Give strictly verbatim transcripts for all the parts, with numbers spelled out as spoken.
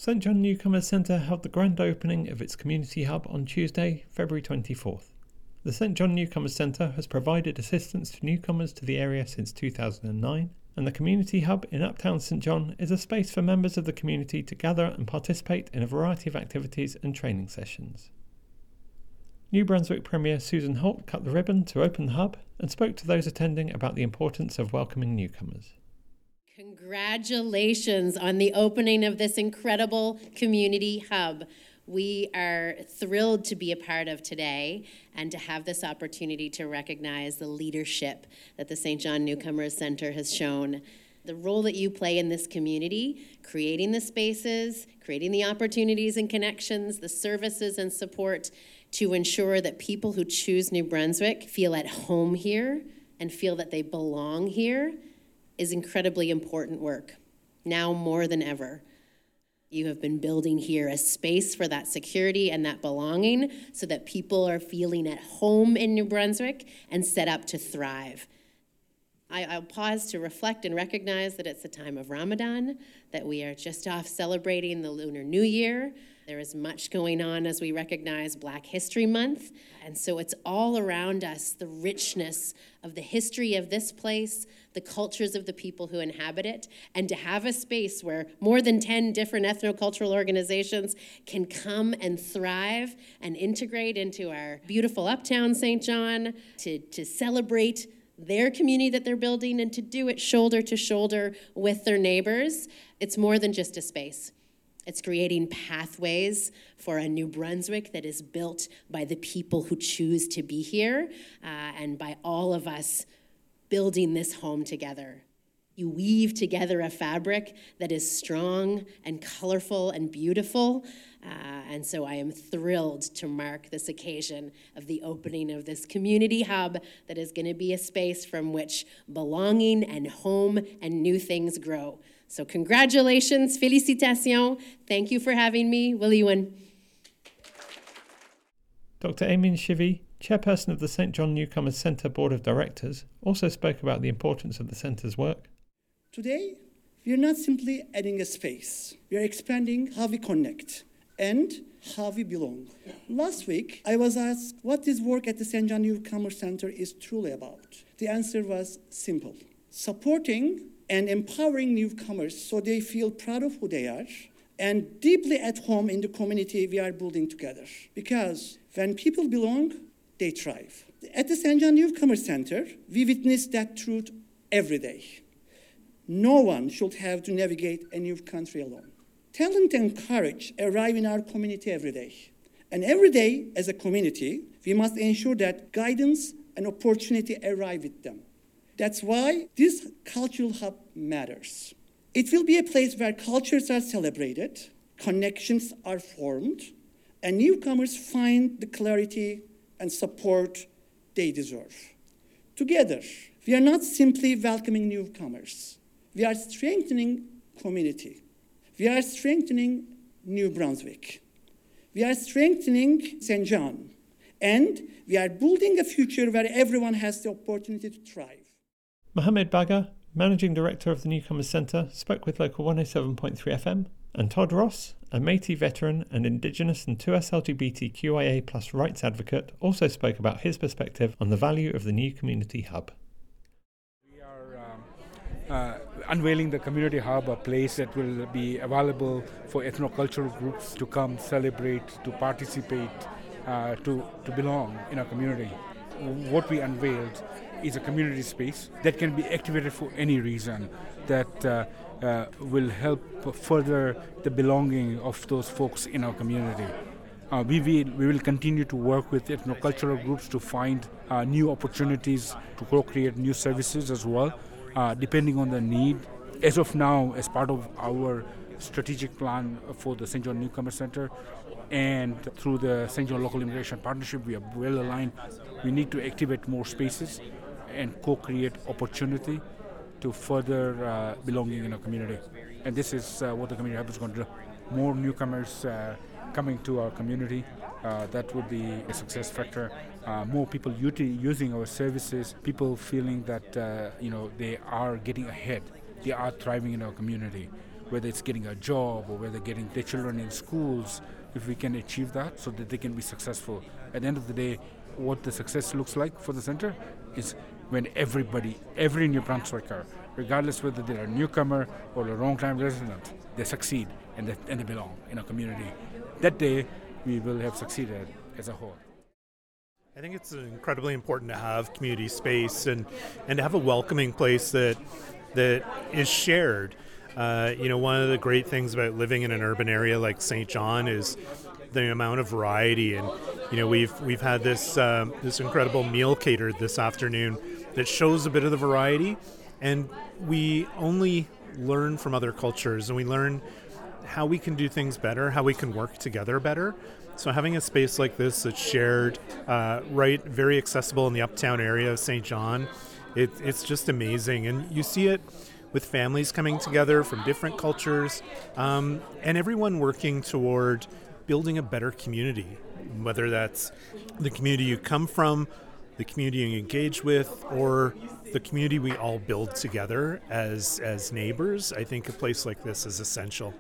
Saint John Newcomers Centre held the grand opening of its community hub on Tuesday, February twenty-fourth. The Saint John Newcomers Centre has provided assistance to newcomers to the area since two thousand nine, and the community hub in Uptown Saint John is a space for members of the community to gather and participate in a variety of activities and training sessions. New Brunswick Premier Susan Holt cut the ribbon to open the hub and spoke to those attending about the importance of welcoming newcomers. Congratulations on the opening of this incredible community hub. We are thrilled to be a part of today and to have this opportunity to recognize the leadership that the Saint John Newcomers Centre has shown. The role that you play in this community, creating the spaces, creating the opportunities and connections, the services and support to ensure that people who choose New Brunswick feel at home here and feel that they belong here is incredibly important work, now more than ever. You have been building here a space for that security and that belonging so that people are feeling at home in New Brunswick and set up to thrive. I, I'll pause to reflect and recognize that it's the time of Ramadan, that we are just off celebrating the Lunar New Year. There is much going on as we recognize Black History Month. And so it's all around us, the richness of the history of this place, the cultures of the people who inhabit it, and to have a space where more than ten different ethnocultural organizations can come and thrive and integrate into our beautiful Uptown Saint John to, to celebrate their community that they're building and to do it shoulder to shoulder with their neighbors. It's more than just a space. It's creating pathways for a New Brunswick that is built by the people who choose to be here uh, and by all of us building this home together. You weave together a fabric that is strong and colorful and beautiful. Uh, and so I am thrilled to mark this occasion of the opening of this community hub that is going to be a space from which belonging and home and new things grow. So congratulations, félicitations. Thank you for having me. Will Ewan. Doctor Aimeen Shivy, chairperson of the Saint John Newcomers Centre Board of Directors, also spoke about the importance of the centre's work. Today, we are not simply adding a space. We are expanding how we connect and how we belong. Last week, I was asked what this work at the Saint John Newcomers Centre is truly about. The answer was simple: supporting and empowering newcomers so they feel proud of who they are and deeply at home in the community we are building together. Because when people belong, they thrive. At the Saint John Newcomers Centre, we witness that truth every day. No one should have to navigate a new country alone. Talent and courage arrive in our community every day. And every day, as a community, we must ensure that guidance and opportunity arrive with them. That's why this cultural hub matters. It will be a place where cultures are celebrated, connections are formed, and newcomers find the clarity and support they deserve. Together, we are not simply welcoming newcomers. We are strengthening community. We are strengthening New Brunswick. We are strengthening Saint John. And we are building a future where everyone has the opportunity to thrive. Mohammed Baga, Managing Director of the Newcomers Centre, spoke with Local one oh seven point three F M, and Todd Ross, a Métis veteran and Indigenous and two S L G B T Q I A plus rights advocate, also spoke about his perspective on the value of the new community hub. We are um, uh, unveiling the community hub, a place that will be available for ethnocultural groups to come celebrate, to participate, uh, to, to belong in our community. What we unveiled is a community space that can be activated for any reason that uh, uh, will help further the belonging of those folks in our community. Uh, we, will, we will continue to work with ethnocultural groups to find uh, new opportunities to co-create new services as well, uh, depending on the need. As of now, as part of our strategic plan for the Saint John Newcomer Centre and through the Saint John Local Immigration Partnership, we are well aligned. We need to activate more spaces and co-create opportunity to further uh, belonging in our community. And this is uh, what the community hub is going to do. More newcomers uh, coming to our community, uh, that would be a success factor. Uh, more people uti- using our services, people feeling that uh, you know they are getting ahead, they are thriving in our community. whether it's getting a job or whether getting their children in schools, if we can achieve that so that they can be successful. At the end of the day, what the success looks like for the center is when everybody, every New Brunswicker, regardless whether they're a newcomer or a long-time resident, they succeed and they, and they belong in a community. That day, we will have succeeded as a whole. I think it's incredibly important to have community space and, and to have a welcoming place that that is shared. Uh, you know, one of the great things about living in an urban area like Saint John is the amount of variety, and you know we've we've had this um, this incredible meal catered this afternoon that shows a bit of the variety, and we only learn from other cultures and we learn how we can do things better, how we can work together better. So having a space like this that's shared, uh, right, very accessible in the uptown area of Saint John, it, it's just amazing. And you see it with families coming together from different cultures, um, and everyone working toward building a better community, whether that's the community you come from, the community you engage with, or the community we all build together as, as neighbors. I think a place like this is essential.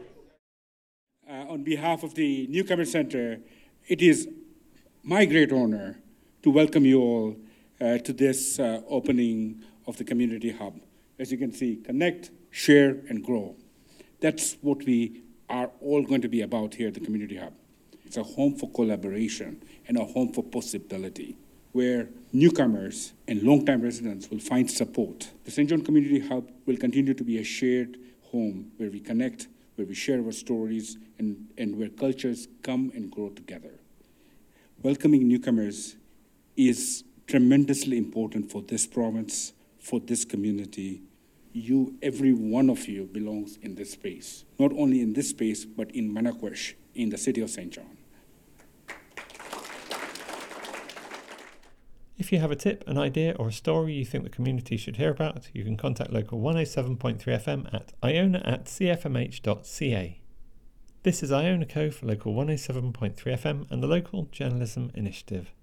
Uh, on behalf of the Newcomer Center, it is my great honor to welcome you all uh, to this uh, opening of the Community Hub. As you can see, connect, share, and grow. That's what we are all going to be about here at the Community Hub. It's a home for collaboration and a home for possibility, where newcomers and long-time residents will find support. The Saint John Community Hub will continue to be a shared home where we connect, where we share our stories, and, and where cultures come and grow together. Welcoming newcomers is tremendously important for this province, for this community. You, every one of you, belongs in this space. Not only in this space, but in Manukwech, in the city of Saint John. If you have a tip, an idea, or a story you think the community should hear about, you can contact Local one oh seven point three F M at iona at c f m h dot c a. This is Iona Co for Local one oh seven point three F M and the Local Journalism Initiative.